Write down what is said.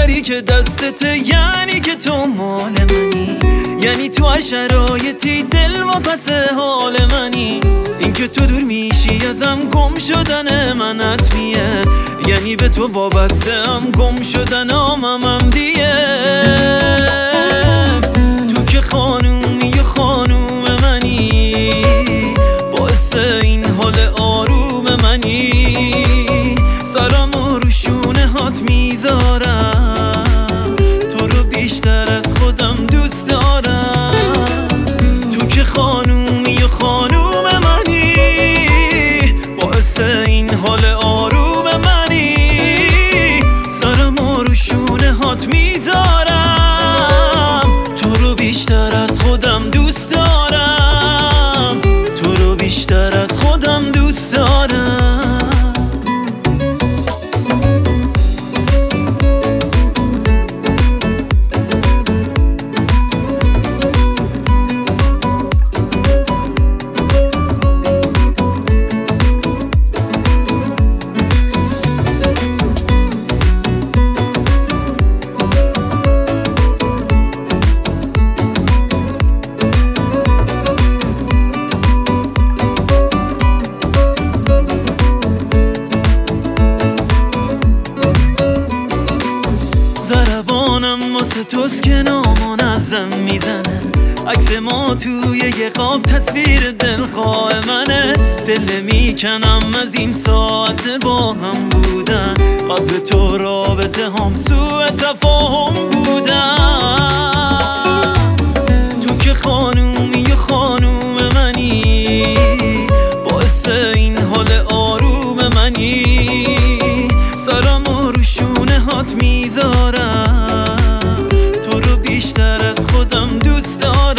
بری که دستته یعنی که تو مال منی، یعنی تو هر شرایطی دل و پس حال منی. این که تو دور میشی ازم گم شدن من حتمیه، یعنی به تو وابسته ام گم شدن آمم دیه. تو که خانومی و خانوم منی، باعث این حال آروم منی. سرامو رو شونه هات میذارم، تو رو بیشتر از خودم دوست دارم. تو که خانومی و خانوم منی، باعث این حال آروم منی. سرامو رو شونه هات میذارم، تو رو بیشتر از خودم دوست دارم. تو رو بیشتر از خودم دوست دارم. ضربانم واسه توست که نامنظم میزنه، عکس ما توی یه قاب تصویر دلخواه منه. دل میکنم از این ساعت با هم بودن، قبل تو رابطه هم سوء تفاهم بودن. تو که خانومی و خانوم منی، باعث این حال آروم منی. سرامو رو شونه هات میذارم، تو رو بیشتر از خودم دوست دارم.